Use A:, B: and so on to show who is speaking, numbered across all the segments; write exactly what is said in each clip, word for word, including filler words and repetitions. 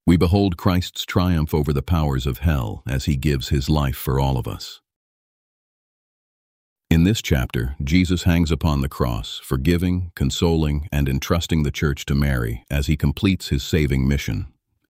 A: We behold Christ's triumph over the powers of hell as he gives his life for all of us. In this chapter, Jesus hangs upon the cross, forgiving, consoling, and entrusting the church to Mary as he completes his saving mission.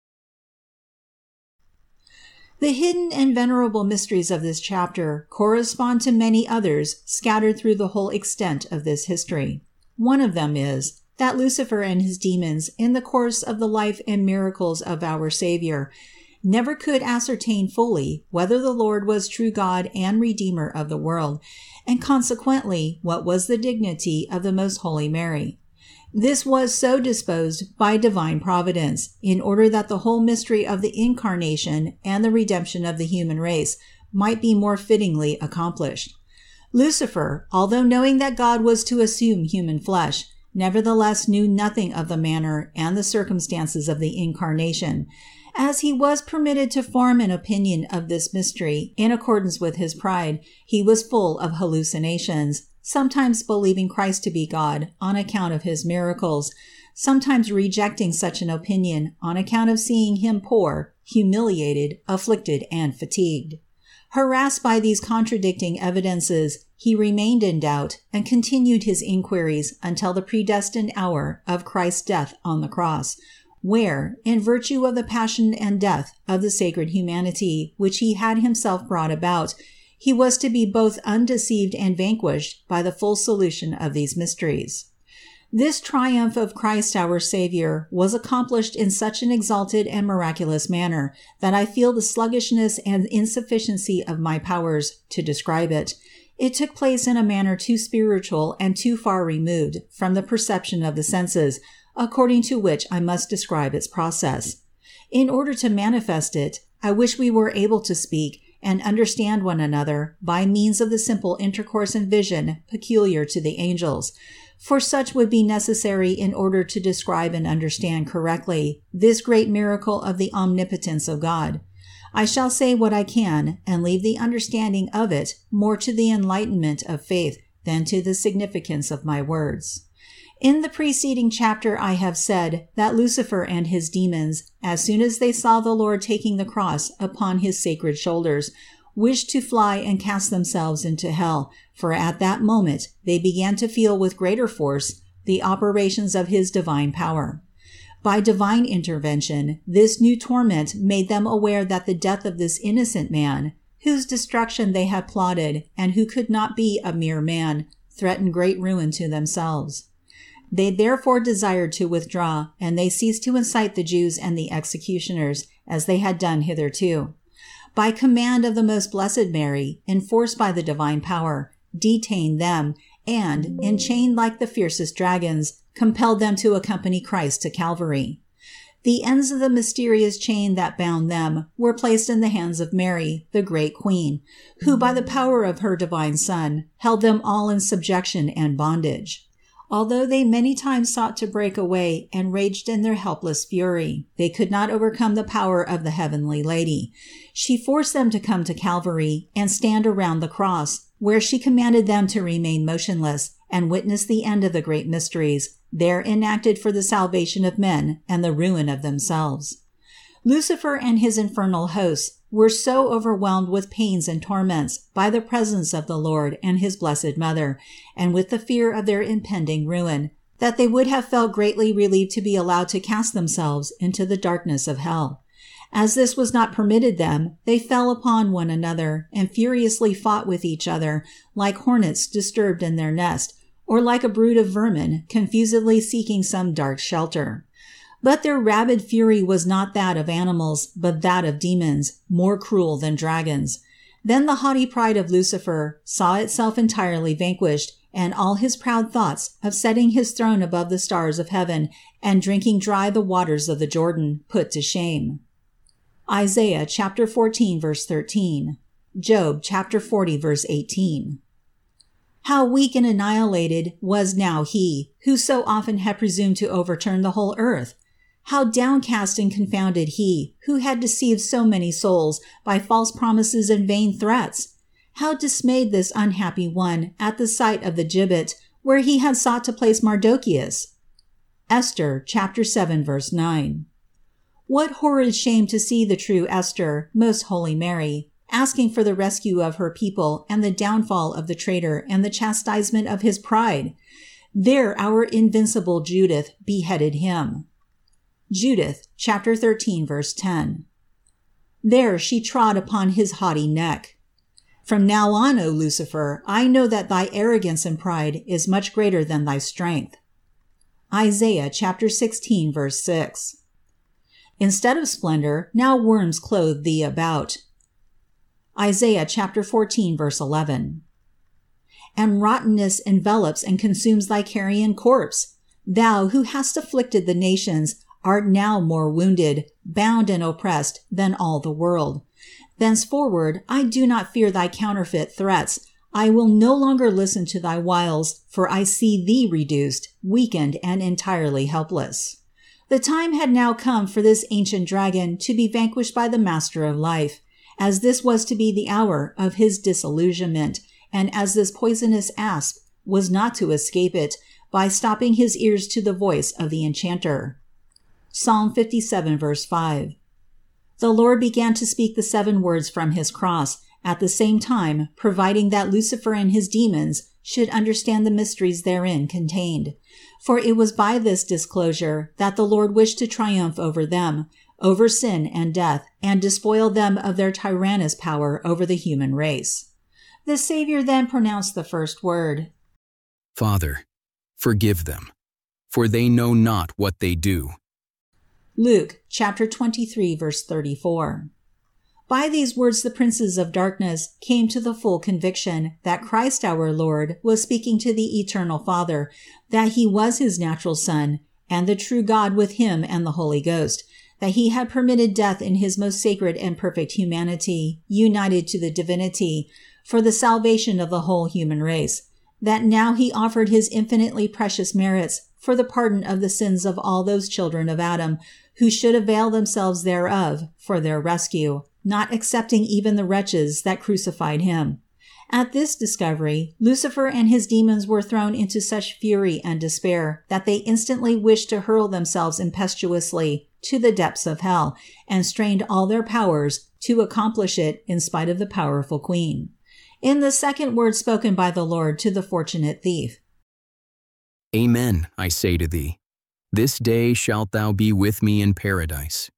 B: The hidden and venerable mysteries of this chapter correspond to many others scattered through the whole extent of this history. One of them is that Lucifer and his demons, in the course of the life and miracles of our Savior, never could ascertain fully whether the Lord was true God and Redeemer of the world, and consequently what was the dignity of the Most Holy Mary. This was so disposed by divine providence, in order that the whole mystery of the Incarnation and the redemption of the human race might be more fittingly accomplished. Lucifer, although knowing that God was to assume human flesh, nevertheless knew nothing of the manner and the circumstances of the Incarnation. As he was permitted to form an opinion of this mystery in accordance with his pride, he was full of hallucinations, sometimes believing Christ to be God on account of his miracles, sometimes rejecting such an opinion on account of seeing him poor, humiliated, afflicted, and fatigued. Harassed by these contradicting evidences, he remained in doubt and continued his inquiries until the predestined hour of Christ's death on the cross, where, in virtue of the passion and death of the sacred humanity which he had himself brought about, he was to be both undeceived and vanquished by the full solution of these mysteries. This triumph of Christ our Savior was accomplished in such an exalted and miraculous manner that I feel the sluggishness and insufficiency of my powers to describe it. It took place in a manner too spiritual and too far removed from the perception of the senses, according to which I must describe its process. In order to manifest it, I wish we were able to speak and understand one another by means of the simple intercourse and vision peculiar to the angels, for such would be necessary in order to describe and understand correctly this great miracle of the omnipotence of God. I shall say what I can and leave the understanding of it more to the enlightenment of faith than to the significance of my words. In the preceding chapter I have said that Lucifer and his demons, as soon as they saw the Lord taking the cross upon his sacred shoulders, wished to fly and cast themselves into hell, for at that moment they began to feel with greater force the operations of his divine power. By divine intervention, this new torment made them aware that the death of this innocent man, whose destruction they had plotted and who could not be a mere man, threatened great ruin to themselves. They therefore desired to withdraw, and they ceased to incite the Jews and the executioners, as they had done hitherto. By command of the most blessed Mary, enforced by the divine power, detained them, and, enchained like the fiercest dragons, compelled them to accompany Christ to Calvary. The ends of the mysterious chain that bound them were placed in the hands of Mary, the great Queen, who by the power of her divine Son held them all in subjection and bondage. Although they many times sought to break away and raged in their helpless fury, they could not overcome the power of the heavenly Lady. She forced them to come to Calvary and stand around the cross, where she commanded them to remain motionless and witness the end of the great mysteries, there enacted for the salvation of men and the ruin of themselves. Lucifer and his infernal hosts were so overwhelmed with pains and torments by the presence of the Lord and his blessed Mother, and with the fear of their impending ruin, that they would have felt greatly relieved to be allowed to cast themselves into the darkness of hell. As this was not permitted them, they fell upon one another and furiously fought with each other, like hornets disturbed in their nest, or like a brood of vermin confusedly seeking some dark shelter. But their rabid fury was not that of animals, but that of demons, more cruel than dragons. Then the haughty pride of Lucifer saw itself entirely vanquished, and all his proud thoughts of setting his throne above the stars of heaven and drinking dry the waters of the Jordan put to shame. Isaiah chapter fourteen verse thirteen. Job chapter forty verse eighteen. How weak and annihilated was now he who so often had presumed to overturn the whole earth! How downcast and confounded he who had deceived so many souls by false promises and vain threats! How dismayed this unhappy one at the sight of the gibbet where he had sought to place Mardocheus! Esther chapter seven verse nine. What horrid shame to see the true Esther, most holy Mary, asking for the rescue of her people and the downfall of the traitor and the chastisement of his pride! There our invincible Judith beheaded him. Judith, chapter thirteen, verse ten. There she trod upon his haughty neck. From now on, O Lucifer, I know that thy arrogance and pride is much greater than thy strength. Isaiah chapter sixteen, verse six. Instead of splendor, now worms clothe thee about. Isaiah chapter fourteen, verse eleven. And rottenness envelops and consumes thy carrion corpse. Thou who hast afflicted the nations art now more wounded, bound and oppressed than all the world. Thenceforward I do not fear thy counterfeit threats. I will no longer listen to thy wiles, for I see thee reduced, weakened, and entirely helpless. The time had now come for this ancient dragon to be vanquished by the Master of Life, as this was to be the hour of his disillusionment, and as this poisonous asp was not to escape it by stopping his ears to the voice of the enchanter. Psalm fifty-seven, verse five. The Lord began to speak the seven words from his cross, at the same time providing that Lucifer and his demons should understand the mysteries therein contained. For it was by this disclosure that the Lord wished to triumph over them, over sin and death, and despoil them of their tyrannous power over the human race. The Savior then pronounced the first word.
C: Father, forgive them, for they know not what they do.
B: Luke chapter twenty-three, verse thirty-four. By these words the princes of darkness came to the full conviction that Christ our Lord was speaking to the eternal Father, that he was his natural Son, and the true God with him and the Holy Ghost, that he had permitted death in his most sacred and perfect humanity, united to the divinity, for the salvation of the whole human race, that now he offered his infinitely precious merits for the pardon of the sins of all those children of Adam who should avail themselves thereof for their rescue, not excepting even the wretches that crucified him. At this discovery, Lucifer and his demons were thrown into such fury and despair that they instantly wished to hurl themselves impetuously to the depths of hell, and strained all their powers to accomplish it in spite of the powerful queen. In the second word spoken by the Lord to the fortunate thief,
C: Amen, I say to thee, this day shalt thou be with me in paradise.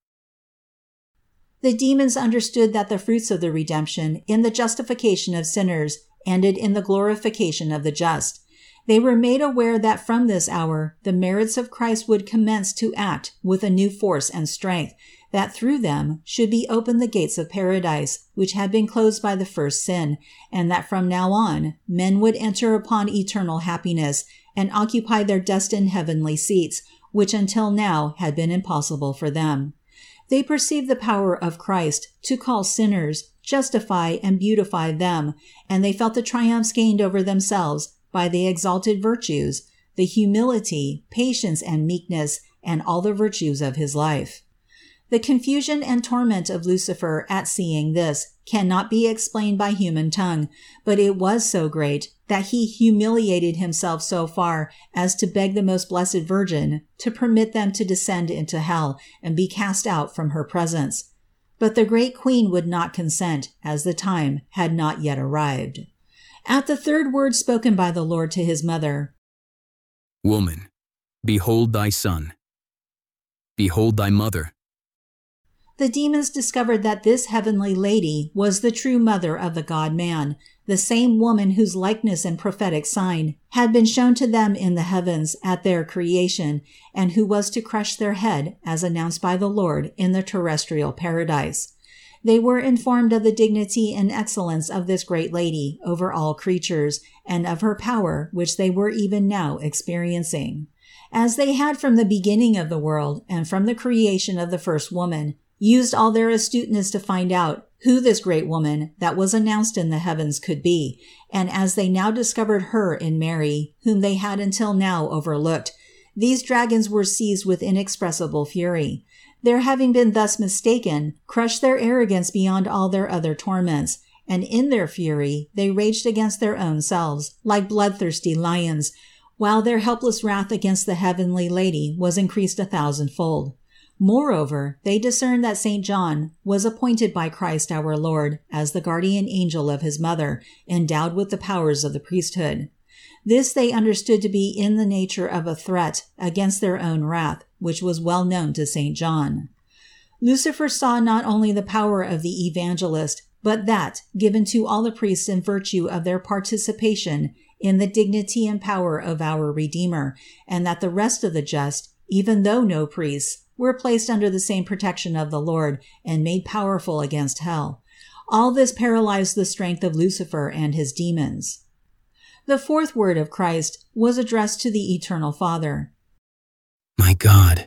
B: The demons understood that the fruits of the redemption in the justification of sinners ended in the glorification of the just. They were made aware that from this hour the merits of Christ would commence to act with a new force and strength, that through them should be opened the gates of paradise, which had been closed by the first sin, and that from now on men would enter upon eternal happiness and occupy their destined heavenly seats, which until now had been impossible for them. They perceived the power of Christ to call sinners, justify and beautify them, and they felt the triumphs gained over themselves by the exalted virtues, the humility, patience, and meekness, and all the virtues of his life. The confusion and torment of Lucifer at seeing this cannot be explained by human tongue, but it was so great that he humiliated himself so far as to beg the most blessed Virgin to permit them to descend into hell and be cast out from her presence. But the great queen would not consent, as the time had not yet arrived. At the third word spoken by the Lord to his mother,
C: Woman, behold thy son. Behold thy mother.
B: The demons discovered that this heavenly lady was the true mother of the God-man, the same woman whose likeness and prophetic sign had been shown to them in the heavens at their creation, and who was to crush their head, as announced by the Lord in the terrestrial paradise. They were informed of the dignity and excellence of this great lady over all creatures, and of her power which they were even now experiencing. As they had from the beginning of the world, and from the creation of the first woman, used all their astuteness to find out who this great woman that was announced in the heavens could be, and as they now discovered her in Mary, whom they had until now overlooked, these dragons were seized with inexpressible fury. Their having been thus mistaken crushed their arrogance beyond all their other torments, and in their fury they raged against their own selves, like bloodthirsty lions, while their helpless wrath against the heavenly lady was increased a thousandfold. Moreover, they discerned that Saint John was appointed by Christ our Lord as the guardian angel of his mother, endowed with the powers of the priesthood. This they understood to be in the nature of a threat against their own wrath, which was well known to Saint John. Lucifer saw not only the power of the evangelist, but that given to all the priests in virtue of their participation in the dignity and power of our Redeemer, and that the rest of the just, even though no priests, were placed under the same protection of the Lord and made powerful against hell. All this paralyzed the strength of Lucifer and his demons. The fourth word of Christ was addressed to the Eternal Father.
C: My God,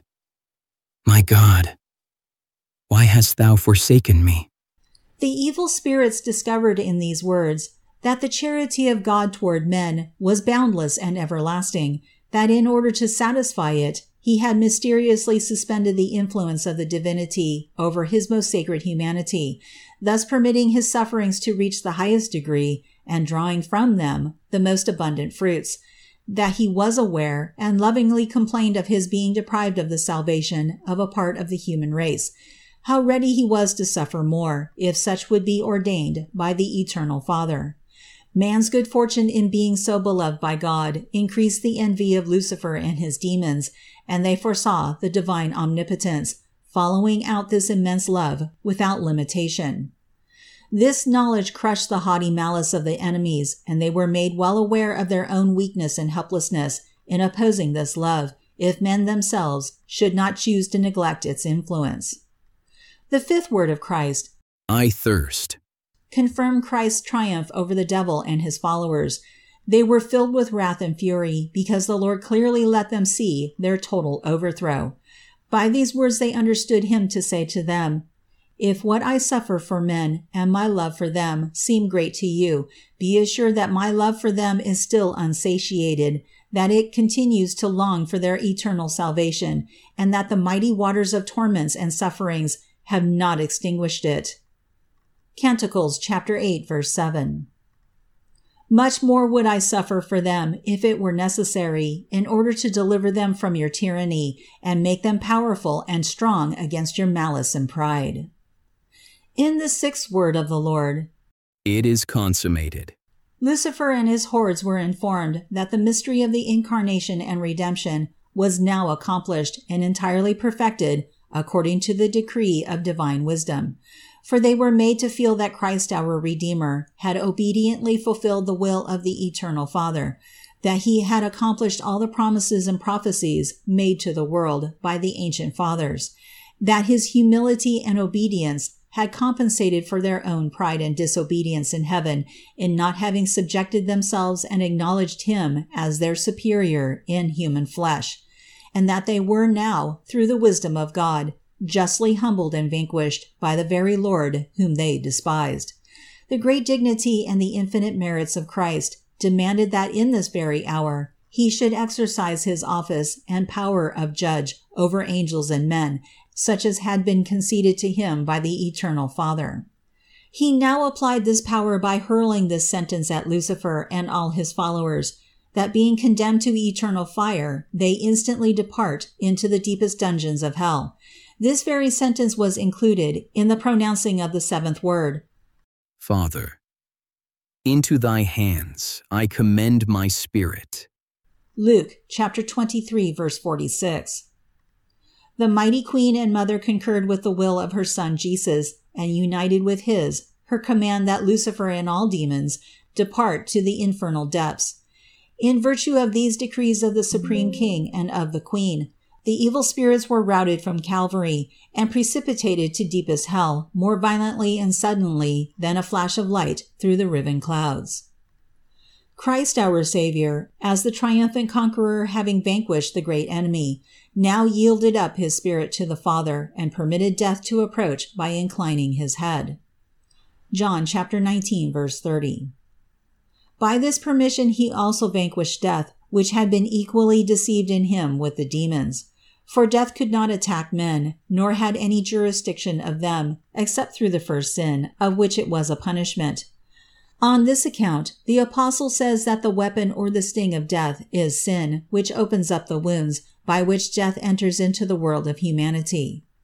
C: my God, why hast thou forsaken me?
B: The evil spirits discovered in these words that the charity of God toward men was boundless and everlasting, that in order to satisfy it, he had mysteriously suspended the influence of the divinity over his most sacred humanity, thus permitting his sufferings to reach the highest degree and drawing from them the most abundant fruits, that he was aware and lovingly complained of his being deprived of the salvation of a part of the human race. How ready he was to suffer more, if such would be ordained by the Eternal Father. Man's good fortune in being so beloved by God increased the envy of Lucifer and his demons, and they foresaw the divine omnipotence, following out this immense love without limitation. This knowledge crushed the haughty malice of the enemies, and they were made well aware of their own weakness and helplessness in opposing this love, if men themselves should not choose to neglect its influence. The fifth word of Christ,
C: I thirst,
B: confirmed Christ's triumph over the devil and his followers. They were filled with wrath and fury because the Lord clearly let them see their total overthrow. By these words they understood him to say to them, If what I suffer for men and my love for them seem great to you, be assured that my love for them is still unsatiated, that it continues to long for their eternal salvation, and that the mighty waters of torments and sufferings have not extinguished it. Canticles chapter eight, verse seven. Much more would I suffer for them if it were necessary, in order to deliver them from your tyranny and make them powerful and strong against your malice and pride. In the sixth word of the Lord,
C: it is consummated,
B: Lucifer and his hordes were informed that the mystery of the incarnation and redemption was now accomplished and entirely perfected according to the decree of divine wisdom. For they were made to feel that Christ our Redeemer had obediently fulfilled the will of the Eternal Father, that he had accomplished all the promises and prophecies made to the world by the ancient fathers, that his humility and obedience had compensated for their own pride and disobedience in heaven in not having subjected themselves and acknowledged him as their superior in human flesh, and that they were now, through the wisdom of God, justly humbled and vanquished by the very Lord whom they despised. The great dignity and the infinite merits of Christ demanded that in this very hour he should exercise his office and power of judge over angels and men, such as had been conceded to him by the Eternal Father. He now applied this power by hurling this sentence at Lucifer and all his followers, that being condemned to eternal fire, they instantly depart into the deepest dungeons of hell. This very sentence was included in the pronouncing of the seventh word.
C: Father, into thy hands I commend my spirit.
B: Luke chapter twenty-three, verse forty-six. The mighty Queen and Mother concurred with the will of her Son Jesus, and united with his, her command that Lucifer and all demons depart to the infernal depths. In virtue of these decrees of the Supreme King and of the Queen, the evil spirits were routed from Calvary and precipitated to deepest hell more violently and suddenly than a flash of light through the riven clouds. Christ our Savior, as the triumphant conqueror having vanquished the great enemy, now yielded up his spirit to the Father and permitted death to approach by inclining his head. John chapter nineteen, verse thirty. By this permission he also vanquished death, which had been equally deceived in him with the demons. For death could not attack men, nor had any jurisdiction of them, except through the first sin, of which it was a punishment. On this account, the apostle says that the weapon or the sting of death is sin, which opens up the wounds by which death enters into the world of humanity.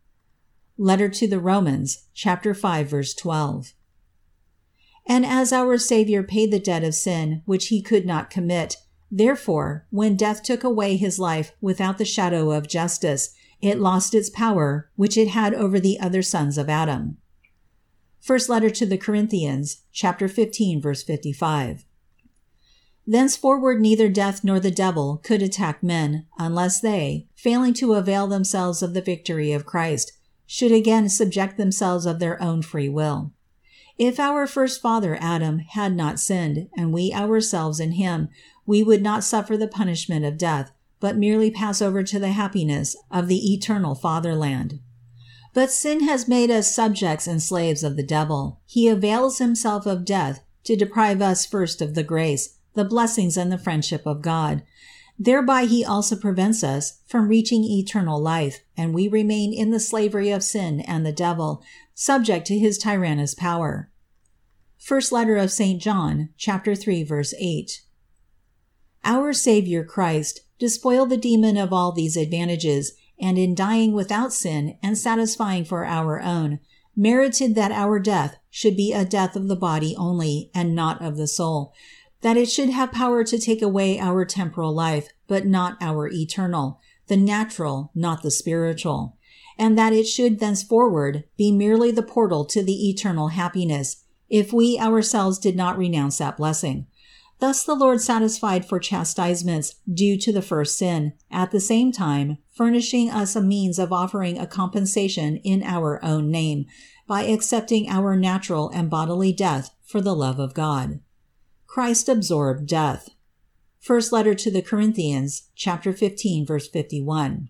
B: Letter to the Romans, chapter five, verse twelve. And as our Savior paid the debt of sin which he could not commit, therefore, when death took away his life without the shadow of justice, it lost its power which it had over the other sons of Adam. First letter to the Corinthians, chapter fifteen, verse fifty-five. Thenceforward neither death nor the devil could attack men, unless they, failing to avail themselves of the victory of Christ, should again subject themselves of their own free will. If our first father Adam had not sinned, and we ourselves in him, we would not suffer the punishment of death, but merely pass over to the happiness of the eternal fatherland. But sin has made us subjects and slaves of the devil. He avails himself of death to deprive us first of the grace, the blessings and the friendship of God. Thereby he also prevents us from reaching eternal life, and we remain in the slavery of sin and the devil, subject to his tyrannous power. First letter of Saint John, chapter three, verse eight. Our Savior Christ despoiled the demon of all these advantages, and in dying without sin and satisfying for our own, merited that our death should be a death of the body only, and not of the soul, that it should have power to take away our temporal life, but not our eternal, the natural, not the spiritual, and that it should thenceforward be merely the portal to the eternal happiness, if we ourselves did not renounce that blessing. Thus the Lord satisfied for chastisements due to the first sin, at the same time furnishing us a means of offering a compensation in our own name, by accepting our natural and bodily death for the love of God. Christ absorbed death. First letter to the Corinthians, chapter fifteen, verse fifty-one.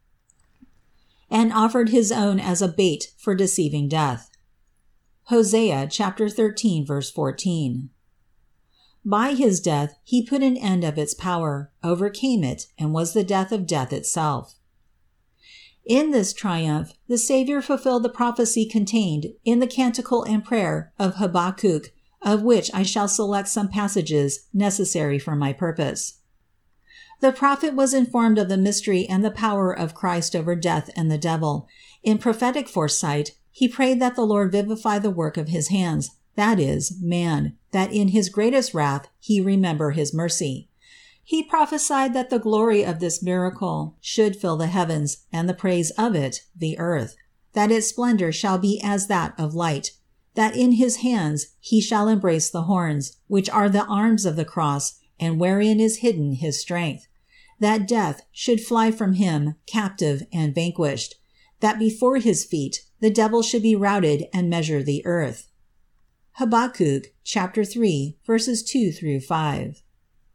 B: And offered his own as a bait for deceiving death. Hosea, chapter thirteen, verse fourteen. By his death he put an end of its power, overcame it, and was the death of death itself. In this triumph, the Savior fulfilled the prophecy contained in the canticle and prayer of Habakkuk, of which I shall select some passages necessary for my purpose. The prophet was informed of the mystery and the power of Christ over death and the devil. In prophetic foresight, he prayed that the Lord vivify the work of his hands, that is, man, that in his greatest wrath he remember his mercy. He prophesied that the glory of this miracle should fill the heavens, and the praise of it the earth, that its splendor shall be as that of light, that in his hands he shall embrace the horns, which are the arms of the cross, and wherein is hidden his strength, that death should fly from him captive and vanquished, that before his feet the devil should be routed and measure the earth. Habakkuk, chapter three, verses two through five.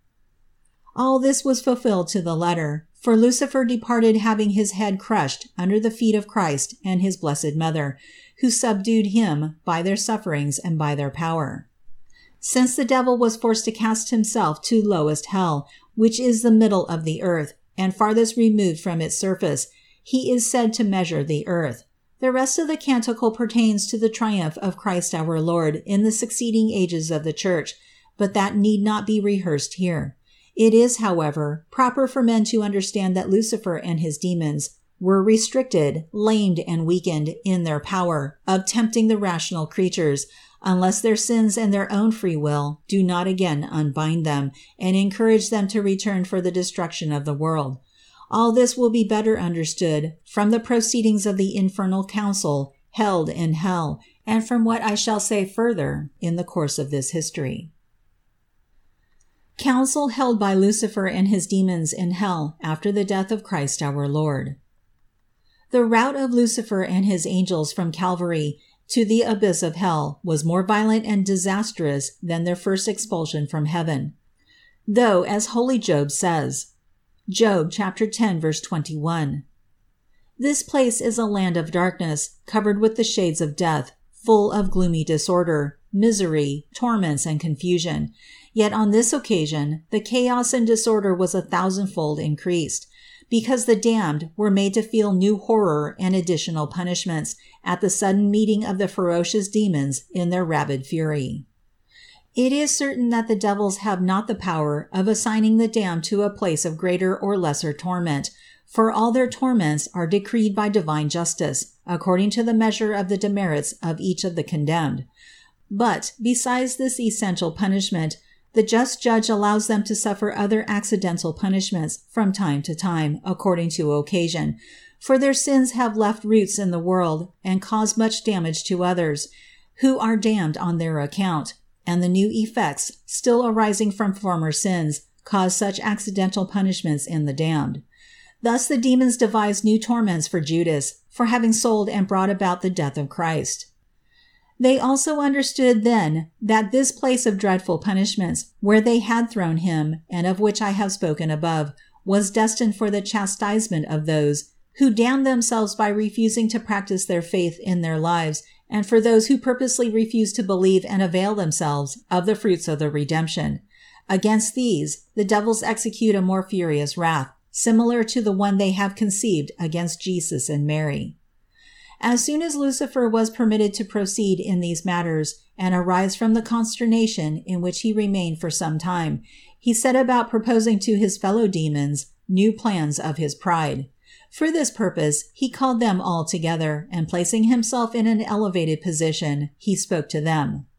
B: All this was fulfilled to the letter, for Lucifer departed having his head crushed under the feet of Christ and his blessed mother, who subdued him by their sufferings and by their power. Since the devil was forced to cast himself to lowest hell, which is the middle of the earth, and farthest removed from its surface, he is said to measure the earth. The rest of the canticle pertains to the triumph of Christ our Lord in the succeeding ages of the Church, but that need not be rehearsed here. It is, however, proper for men to understand that Lucifer and his demons were restricted, lamed, and weakened in their power of tempting the rational creatures, unless their sins and their own free will do not again unbind them and encourage them to return for the destruction of the world. All this will be better understood from the proceedings of the infernal council held in hell, and from what I shall say further in the course of this history. Council held by Lucifer and his demons in hell after the death of Christ our Lord. The rout of Lucifer and his angels from Calvary to the abyss of hell was more violent and disastrous than their first expulsion from heaven. Though, as holy Job says, Job chapter ten, verse twenty-one, this place is a land of darkness, covered with the shades of death, full of gloomy disorder, misery, torments, and confusion. Yet on this occasion, the chaos and disorder was a thousandfold increased, because the damned were made to feel new horror and additional punishments at the sudden meeting of the ferocious demons in their rabid fury. It is certain that the devils have not the power of assigning the damned to a place of greater or lesser torment, for all their torments are decreed by divine justice, according to the measure of the demerits of each of the condemned. But, besides this essential punishment, the just judge allows them to suffer other accidental punishments from time to time, according to occasion, for their sins have left roots in the world and caused much damage to others, who are damned on their account, and the new effects, still arising from former sins, cause such accidental punishments in the damned. Thus the demons devised new torments for Judas, for having sold and brought about the death of Christ. They also understood then that this place of dreadful punishments, where they had thrown him, and of which I have spoken above, was destined for the chastisement of those who damned themselves by refusing to practice their faith in their lives, and for those who purposely refused to believe and avail themselves of the fruits of the redemption. Against these, the devils execute a more furious wrath, similar to the one they have conceived against Jesus and Mary. As soon as Lucifer was permitted to proceed in these matters and arise from the consternation in which he remained for some time, he set about proposing to his fellow demons new plans of his pride. For this purpose, he called them all together, and placing himself in an elevated position, he spoke to them.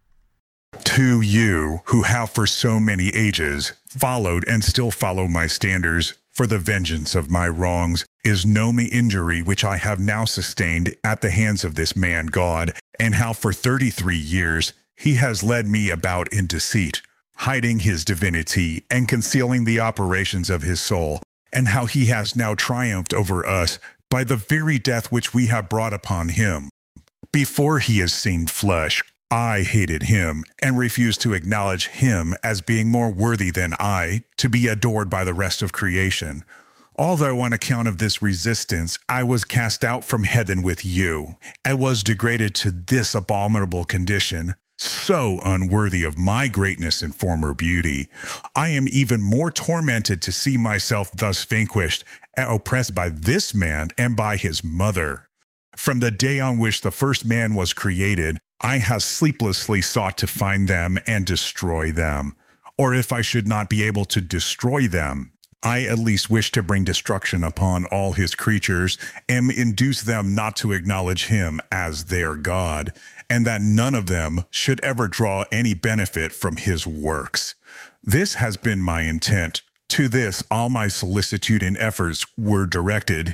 D: To you, who have for so many ages followed and still follow my standards, for the vengeance of my wrongs is no me injury which I have now sustained at the hands of this man God, and how for thirty-three years he has led me about in deceit, hiding his divinity and concealing the operations of his soul, and how he has now triumphed over us by the very death which we have brought upon him. Before he has seen flesh, I hated him and refused to acknowledge him as being more worthy than I to be adored by the rest of creation. Although on account of this resistance, I was cast out from heaven with you, and was degraded to this abominable condition, so unworthy of my greatness and former beauty, I am even more tormented to see myself thus vanquished and oppressed by this man and by his mother. From the day on which the first man was created, I have sleeplessly sought to find them and destroy them. Or if I should not be able to destroy them, I at least wish to bring destruction upon all his creatures and induce them not to acknowledge him as their God, and that none of them should ever draw any benefit from his works. This has been my intent. To this all my solicitude and efforts were directed,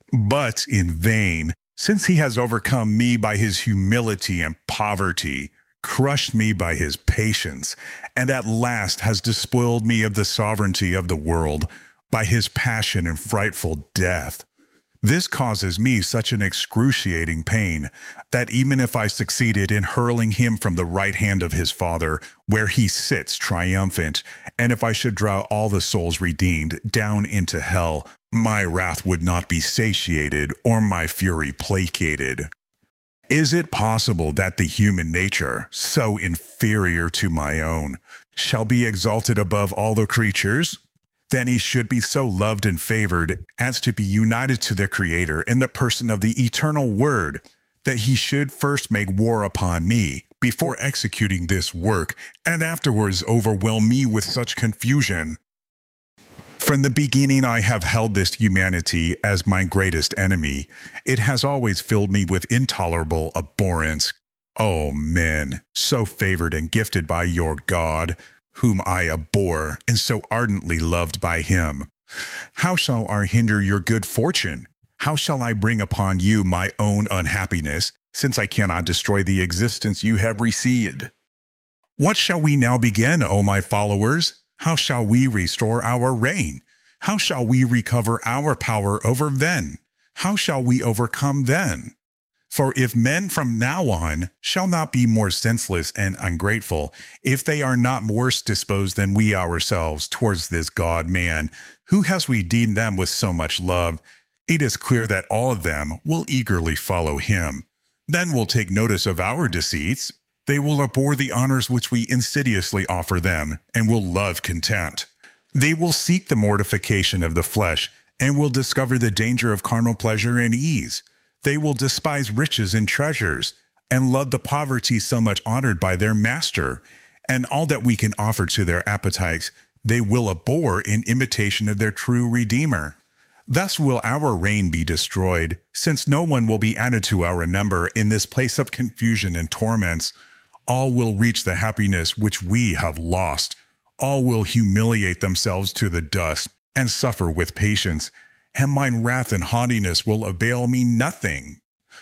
D: but in vain, since he has overcome me by his humility and poverty, crushed me by his patience, and at last has despoiled me of the sovereignty of the world by his passion and frightful death. This causes me such an excruciating pain that even if I succeeded in hurling him from the right hand of his Father, where he sits triumphant, and if I should draw all the souls redeemed down into hell, my wrath would not be satiated or my fury placated. Is it possible that the human nature, so inferior to my own, shall be exalted above all the creatures? Then he should be so loved and favored as to be united to the Creator in the person of the eternal Word, that he should first make war upon me before executing this work, and afterwards overwhelm me with such confusion. From the beginning I have held this humanity as my greatest enemy. It has always filled me with intolerable abhorrence. O men, so favored and gifted by your God, whom I abhor, and so ardently loved by him. How shall I hinder your good fortune? How shall I bring upon you my own unhappiness, since I cannot destroy the existence you have received? What shall we now begin, O my followers? How shall we restore our reign? How shall we recover our power over men? How shall we overcome them? For if men from now on shall not be more senseless and ungrateful, if they are not worse disposed than we ourselves towards this God-man, who has redeemed them with so much love, it is clear that all of them will eagerly follow him. Then will take notice of our deceits. They will abhor the honors which we insidiously offer them, and will love contempt. They will seek the mortification of the flesh, and will discover the danger of carnal pleasure and ease. They will despise riches and treasures, and love the poverty so much honored by their master. And all that we can offer to their appetites, they will abhor in imitation of their true Redeemer. Thus will our reign be destroyed, since no one will be added to our number in this place of confusion and torments. All will reach the happiness which we have lost. All will humiliate themselves to the dust, and suffer with patience, and mine wrath and haughtiness will avail me nothing.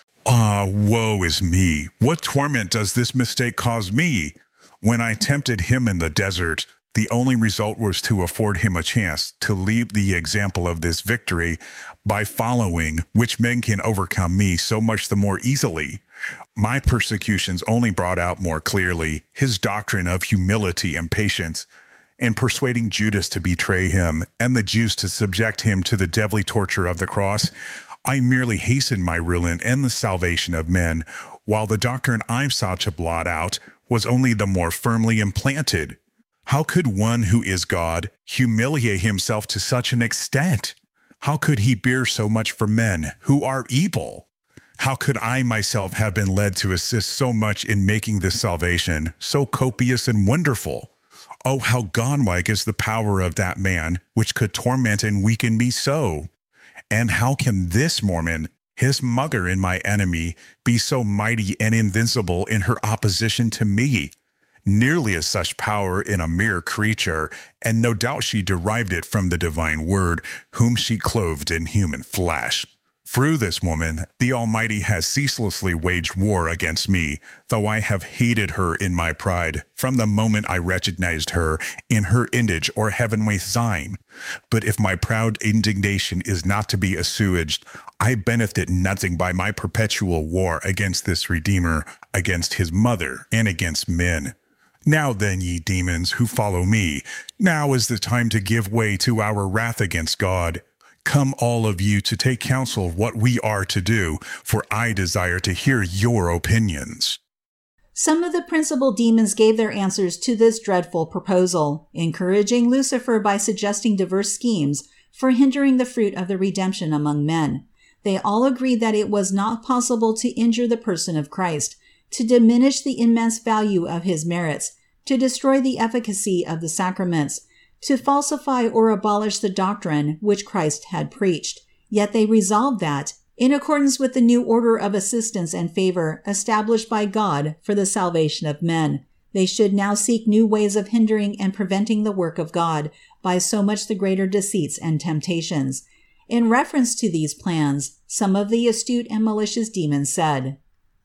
D: Ah, woe is me! What torment does this mistake cause me? When I tempted him in the desert, the only result was to afford him a chance to leave the example of this victory by following, which men can overcome me so much the more easily. My persecutions only brought out more clearly his doctrine of humility and patience. In persuading Judas to betray him and the Jews to subject him to the deadly torture of the cross, I merely hastened my ruin and the salvation of men, while the doctrine I sought to blot out was only the more firmly implanted. How could one who is God humiliate himself to such an extent? How could he bear so much for men who are evil? How could I myself have been led to assist so much in making this salvation so copious and wonderful? Oh, how godlike is the power of that man, which could torment and weaken me so? And how can this Mormon, his mother and my enemy, be so mighty and invincible in her opposition to me? Nearly as such power in a mere creature, and no doubt she derived it from the divine word, whom she clothed in human flesh. Through this woman, the Almighty has ceaselessly waged war against me, though I have hated her in my pride from the moment I recognized her in her image or heavenly sign. But if my proud indignation is not to be assuaged, I benefit nothing by my perpetual war against this Redeemer, against his mother, and against men. Now then, ye demons who follow me, now is the time to give way to our wrath against God. Come all of you to take counsel what we are to do, for I desire to hear your opinions.
B: Some of the principal demons gave their answers to this dreadful proposal, encouraging Lucifer by suggesting diverse schemes for hindering the fruit of the redemption among men. They all agreed that it was not possible to injure the person of Christ, to diminish the immense value of his merits, to destroy the efficacy of the sacraments, to falsify or abolish the doctrine which Christ had preached. Yet they resolved that, in accordance with the new order of assistance and favor established by God for the salvation of men, they should now seek new ways of hindering and preventing the work of God by so much the greater deceits and temptations. In reference to these plans, some of the astute and malicious demons said,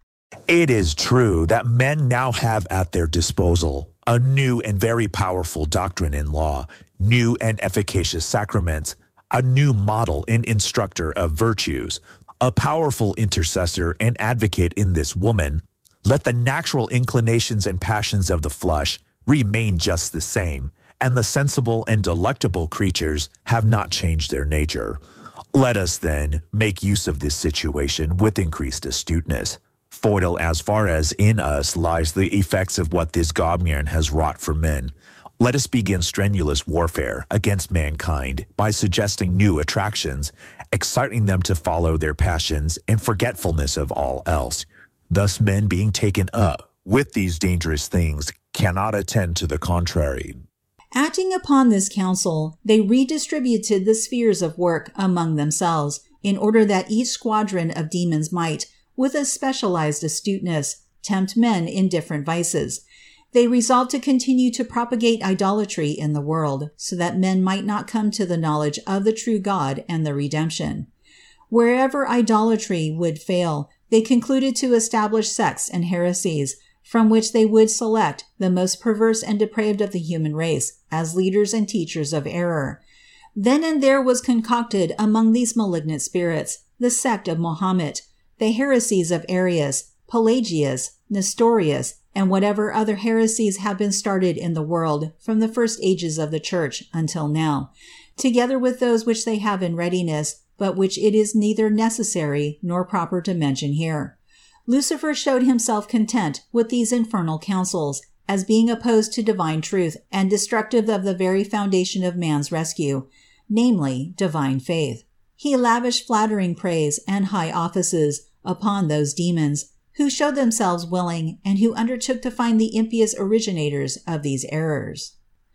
E: "It is true that men now have at their disposal a new and very powerful doctrine in law, new and efficacious sacraments, a new model and instructor of virtues, a powerful intercessor and advocate in this woman. Let the natural inclinations and passions of the flesh remain just the same, and the sensible and delectable creatures have not changed their nature. Let us then make use of this situation with increased astuteness. Foil as far as in us lies the effects of what this God-man has wrought for men. Let us begin strenuous warfare against mankind by suggesting new attractions, exciting them to follow their passions and forgetfulness of all else. Thus men being taken up with these dangerous things cannot attend to the contrary."
B: Acting upon this counsel, they redistributed the spheres of work among themselves, in order that each squadron of demons might, with a specialized astuteness, tempt men in different vices. They resolved to continue to propagate idolatry in the world, so that men might not come to the knowledge of the true God and the redemption. Wherever idolatry would fail, they concluded to establish sects and heresies, from which they would select the most perverse and depraved of the human race as leaders and teachers of error. Then and there was concocted among these malignant spirits the sect of Mahomet, the heresies of Arius, Pelagius, Nestorius, and whatever other heresies have been started in the world from the first ages of the Church until now, together with those which they have in readiness, but which it is neither necessary nor proper to mention here. Lucifer showed himself content with these infernal counsels, as being opposed to divine truth and destructive of the very foundation of man's rescue, namely, divine faith. He lavished flattering praise and high offices upon those demons who showed themselves willing and who undertook to find the impious originators of these errors.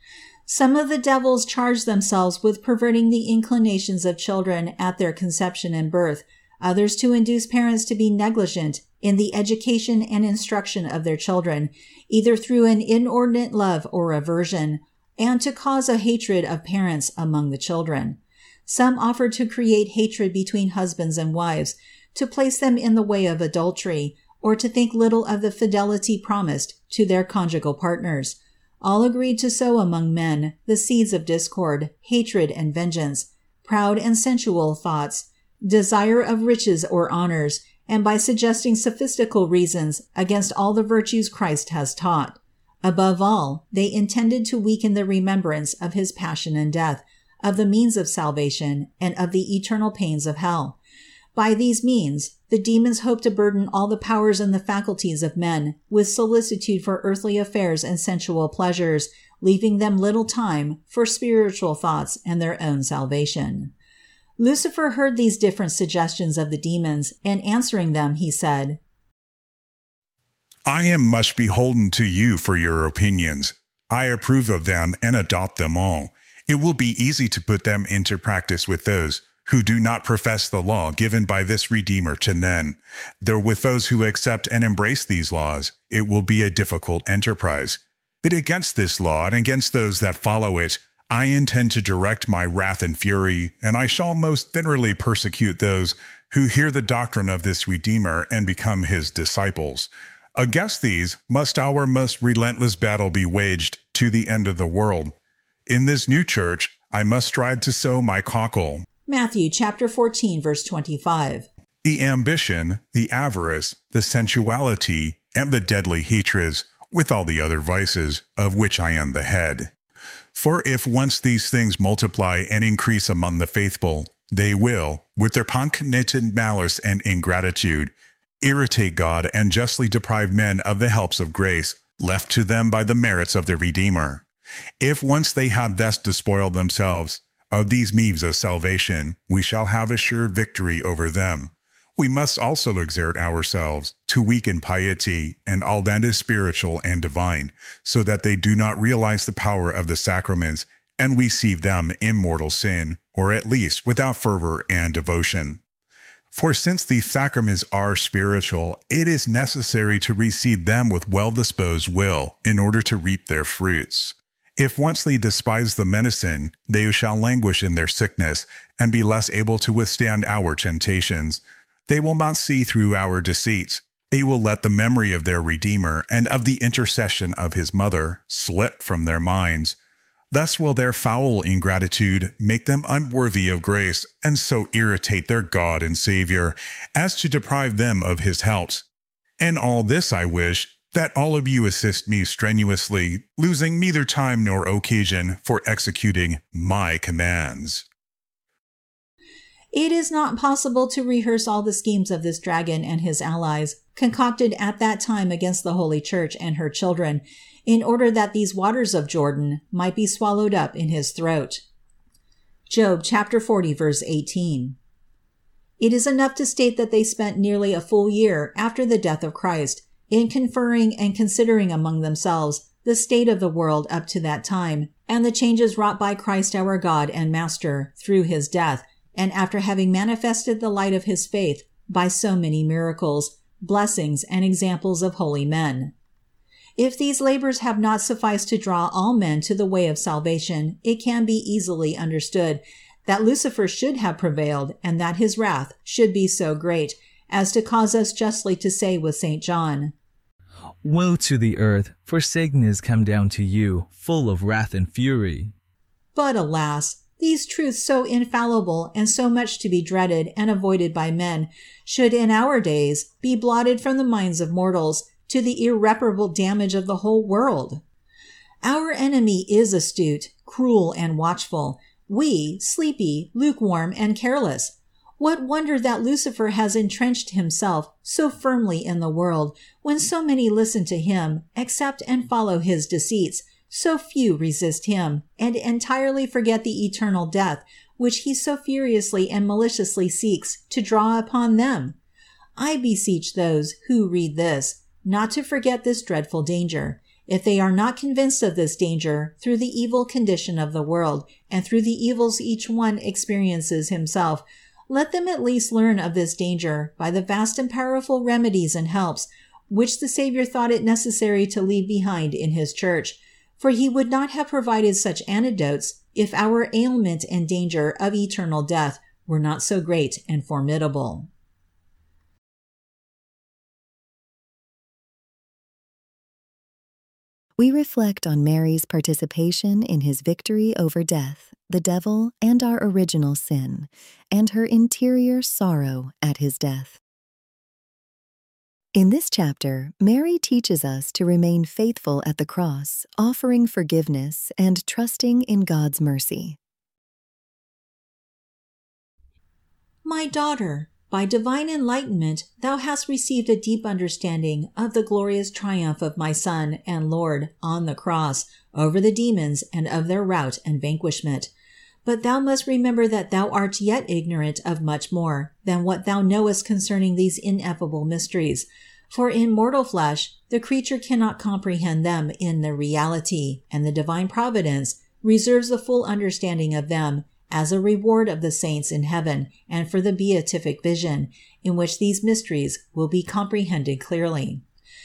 B: Some of the devils charge themselves with perverting the inclinations of children at their conception and birth, others to induce parents to be negligent in the education and instruction of their children, either through an inordinate love or aversion, and to cause a hatred of parents among the children. Some offer to create hatred between husbands and wives, to place them in the way of adultery, or to think little of the fidelity promised to their conjugal partners. All agreed to sow among men the seeds of discord, hatred and vengeance, proud and sensual thoughts, desire of riches or honors, and by suggesting sophistical reasons against all the virtues Christ has taught. Above all, they intended to weaken the remembrance of his passion and death, of the means of salvation, and of the eternal pains of hell. By these means, the demons hope to burden all the powers and the faculties of men with solicitude for earthly affairs and sensual pleasures, leaving them little time for spiritual thoughts and their own salvation. Lucifer heard these different suggestions of the demons, and answering them, he said,
D: I am much beholden to you for your opinions. I approve of them and adopt them all. It will be easy to put them into practice with those who do not profess the law given by this Redeemer to men. Though with those who accept and embrace these laws, it will be a difficult enterprise. But against this law and against those that follow it, I intend to direct my wrath and fury, and I shall most bitterly persecute those who hear the doctrine of this Redeemer and become his disciples. Against these must our most relentless battle be waged to the end of the world. In this new church, I must strive to sow my cockle.
B: Matthew chapter fourteen, verse twenty-five.
D: The ambition, the avarice, the sensuality, and the deadly hatreds, with all the other vices, of which I am the head. For if once these things multiply and increase among the faithful, they will, with their concomitant malice and ingratitude, irritate God and justly deprive men of the helps of grace left to them by the merits of the Redeemer. If once they have thus despoiled themselves of these means of salvation, we shall have assured victory over them. We must also exert ourselves to weaken piety and all that is spiritual and divine, so that they do not realize the power of the sacraments and receive them in mortal sin, or at least without fervor and devotion. For since these sacraments are spiritual, it is necessary to receive them with well-disposed will in order to reap their fruits. If once they despise the medicine, they shall languish in their sickness and be less able to withstand our temptations. They will not see through our deceits. They will let the memory of their Redeemer and of the intercession of his mother slip from their minds. Thus will their foul ingratitude make them unworthy of grace, and so irritate their God and Savior, as to deprive them of his helps. And all this I wish, that all of you assist me strenuously, losing neither time nor occasion for executing my commands.
B: It is not possible to rehearse all the schemes of this dragon and his allies, concocted at that time against the Holy Church and her children, in order that these waters of Jordan might be swallowed up in his throat. Job chapter forty, verse eighteen. It is enough to state that they spent nearly a full year after the death of Christ in conferring and considering among themselves the state of the world up to that time, and the changes wrought by Christ our God and Master through his death, and after having manifested the light of his faith by so many miracles, blessings, and examples of holy men. If these labors have not sufficed to draw all men to the way of salvation, it can be easily understood that Lucifer should have prevailed, and that his wrath should be so great as to cause us justly to say with Saint John,
F: Woe to the earth, for Satan is come down to you, full of wrath and fury.
B: But alas, these truths so infallible and so much to be dreaded and avoided by men should in our days be blotted from the minds of mortals to the irreparable damage of the whole world. Our enemy is astute, cruel, and watchful. We, sleepy, lukewarm, and careless. What wonder that Lucifer has entrenched himself so firmly in the world, when so many listen to him, accept and follow his deceits, so few resist him, and entirely forget the eternal death which he so furiously and maliciously seeks to draw upon them? I beseech those who read this not to forget this dreadful danger. If they are not convinced of this danger through the evil condition of the world and through the evils each one experiences himself, let them at least learn of this danger by the vast and powerful remedies and helps which the Savior thought it necessary to leave behind in his church, for he would not have provided such antidotes if our ailment and danger of eternal death were not so great and formidable.
G: We reflect on Mary's participation in his victory over death, the devil, and our original sin, and her interior sorrow at his death. In this chapter, Mary teaches us to remain faithful at the cross, offering forgiveness and trusting in God's mercy.
B: My daughter, by divine enlightenment, thou hast received a deep understanding of the glorious triumph of my Son and Lord on the cross over the demons and of their rout and vanquishment. But thou must remember that thou art yet ignorant of much more than what thou knowest concerning these ineffable mysteries. For in mortal flesh, the creature cannot comprehend them in their reality, and the divine providence reserves the full understanding of them as a reward of the saints in heaven and for the beatific vision, in which these mysteries will be comprehended clearly.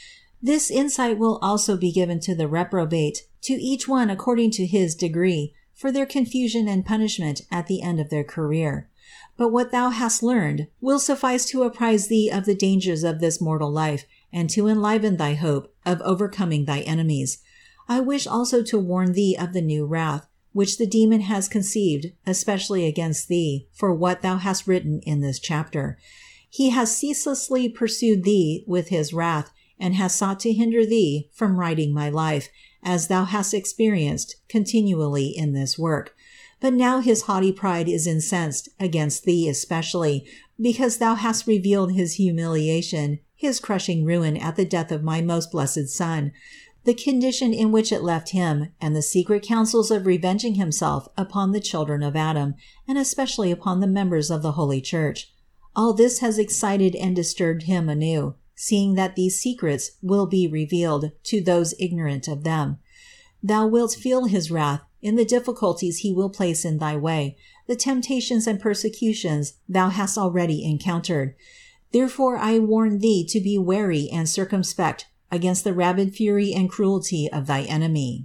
B: This insight will also be given to the reprobate, to each one according to his degree, for their confusion and punishment at the end of their career. But what thou hast learned will suffice to apprise thee of the dangers of this mortal life and to enliven thy hope of overcoming thy enemies. I wish also to warn thee of the new wrath, which the demon has conceived, especially against thee, for what thou hast written in this chapter. He has ceaselessly pursued thee with his wrath, and has sought to hinder thee from writing my life, as thou hast experienced continually in this work. But now his haughty pride is incensed against thee especially, because thou hast revealed his humiliation, his crushing ruin at the death of my most blessed Son, the condition in which it left him, and the secret counsels of revenging himself upon the children of Adam, and especially upon the members of the Holy Church. All this has excited and disturbed him anew, seeing that these secrets will be revealed to those ignorant of them. Thou wilt feel his wrath in the difficulties he will place in thy way, the temptations and persecutions thou hast already encountered. Therefore I warn thee to be wary and circumspect against the rabid fury and cruelty of thy enemy.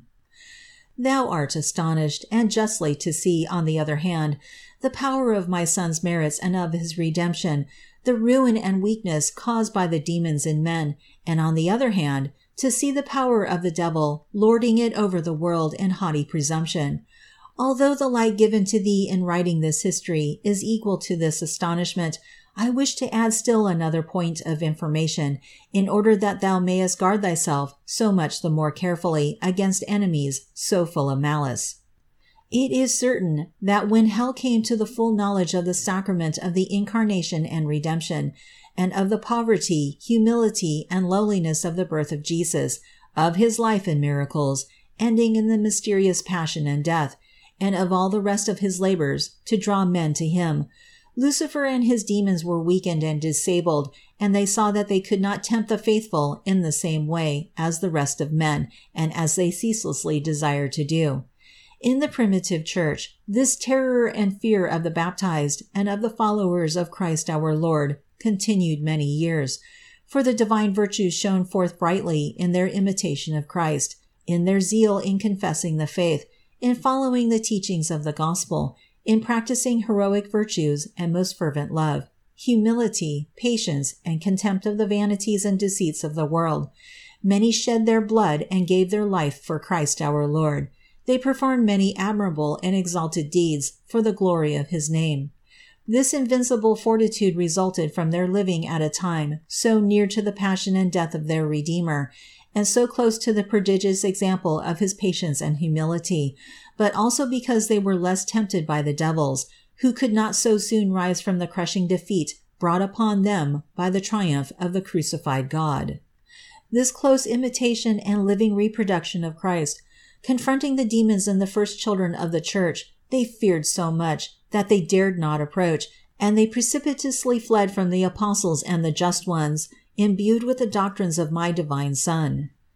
B: Thou art astonished, and justly, to see, on the other hand, the power of my Son's merits and of his redemption, the ruin and weakness caused by the demons in men, and on the other hand, to see the power of the devil lording it over the world in haughty presumption. Although the light given to thee in writing this history is equal to this astonishment, I wish to add still another point of information, in order that thou mayest guard thyself so much the more carefully against enemies so full of malice. It is certain that when hell came to the full knowledge of the sacrament of the Incarnation and Redemption, and of the poverty, humility, and lowliness of the birth of Jesus, of his life and miracles, ending in the mysterious passion and death, and of all the rest of his labors to draw men to him, Lucifer and his demons were weakened and disabled, and they saw that they could not tempt the faithful in the same way as the rest of men, and as they ceaselessly desire to do. In the primitive church, this terror and fear of the baptized and of the followers of Christ our Lord continued many years, for the divine virtues shone forth brightly in their imitation of Christ, in their zeal in confessing the faith, in following the teachings of the gospel, in practicing heroic virtues and most fervent love, humility, patience, and contempt of the vanities and deceits of the world. Many shed their blood and gave their life for Christ our Lord. They performed many admirable and exalted deeds for the glory of his name. This invincible fortitude resulted from their living at a time so near to the passion and death of their Redeemer, and so close to the prodigious example of his patience and humility, but also because they were less tempted by the devils, who could not so soon rise from the crushing defeat brought upon them by the triumph of the crucified God. This close imitation and living reproduction of Christ, confronting the demons and the first children of the Church, they feared so much that they dared not approach, and they precipitously fled from the apostles and the just ones, imbued with the doctrines of my divine Son.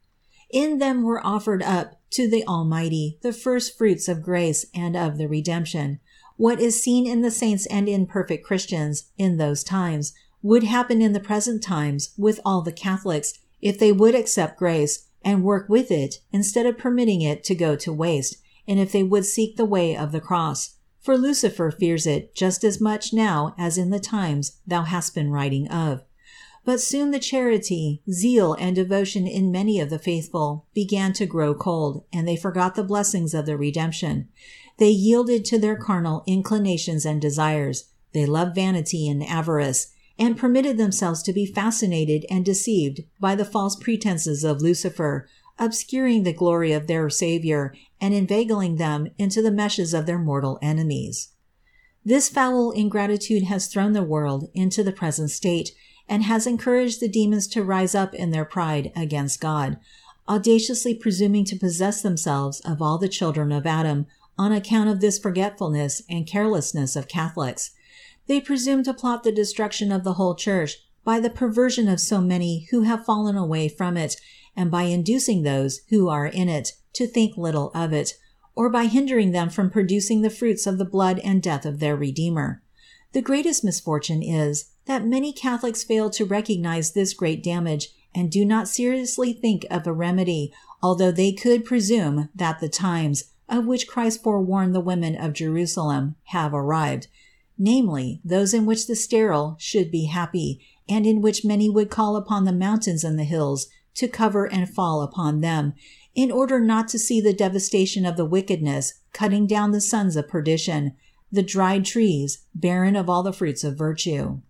B: In them were offered up to the Almighty the first fruits of grace and of the redemption. What is seen in the saints and in perfect Christians in those times would happen in the present times with all the Catholics if they would accept grace and work with it instead of permitting it to go to waste, and if they would seek the way of the cross. For Lucifer fears it just as much now as in the times thou hast been writing of. But soon the charity, zeal, and devotion in many of the faithful began to grow cold, and they forgot the blessings of the redemption. They yielded to their carnal inclinations and desires. They loved vanity and avarice, and permitted themselves to be fascinated and deceived by the false pretenses of Lucifer, obscuring the glory of their Savior and inveigling them into the meshes of their mortal enemies. This foul ingratitude has thrown the world into the present state, and has encouraged the demons to rise up in their pride against God, audaciously presuming to possess themselves of all the children of Adam on account of this forgetfulness and carelessness of Catholics. They presume to plot the destruction of the whole Church by the perversion of so many who have fallen away from it, and by inducing those who are in it to think little of it, or by hindering them from producing the fruits of the blood and death of their Redeemer. The greatest misfortune is that many Catholics fail to recognize this great damage and do not seriously think of a remedy, although they could presume that the times, of which Christ forewarned the women of Jerusalem, have arrived, namely, those in which the sterile should be happy, and in which many would call upon the mountains and the hills to cover and fall upon them, in order not to see the devastation of the wickedness cutting down the sons of perdition, the dried trees, barren of all the fruits of virtue.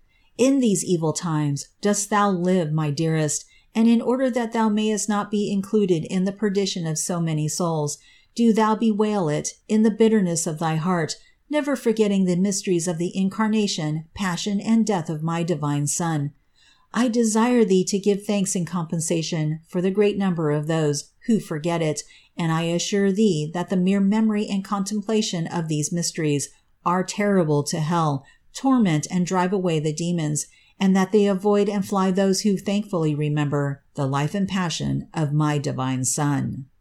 B: In these evil times dost thou live, my dearest, and in order that thou mayest not be included in the perdition of so many souls, do thou bewail it in the bitterness of thy heart, never forgetting the mysteries of the incarnation, passion, and death of my divine Son. I desire thee to give thanks in compensation for the great number of those who forget it, and I assure thee that the mere memory and contemplation of these mysteries are terrible to hell, torment and drive away the demons, and that they avoid and fly those who thankfully remember the life and passion of my divine Son.